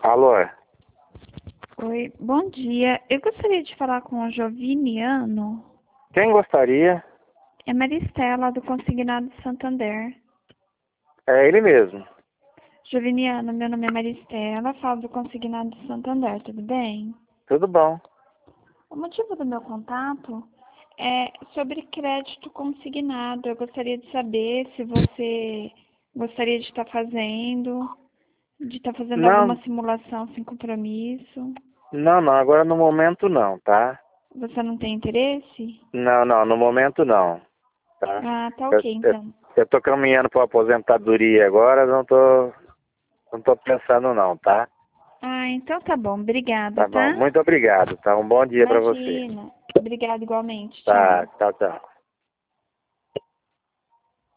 Alô? Oi, bom dia. Eu gostaria de falar com o Joviniano. Quem gostaria? É Maristela, do Consignado de Santander. É ele mesmo. Joviniano, meu nome é Maristela, falo do Consignado de Santander, tudo bem? Tudo bom. O motivo do meu contato é sobre crédito consignado. Eu gostaria de saber se você gostaria de estar fazendo alguma Não, simulação sem compromisso. não, agora no momento não, tá? Você não tem interesse? Não, no momento não, tá? Ah, tá Eu, ok, eu, então. eu tô caminhando para aposentadoria agora, não tô pensando não, tá? Ah, então tá bom. Obrigada, Tá bom, tá? muito obrigado, tá? Um bom dia para você. Imagina. Obrigada igualmente. Tá, Tchau. tchau, tchau.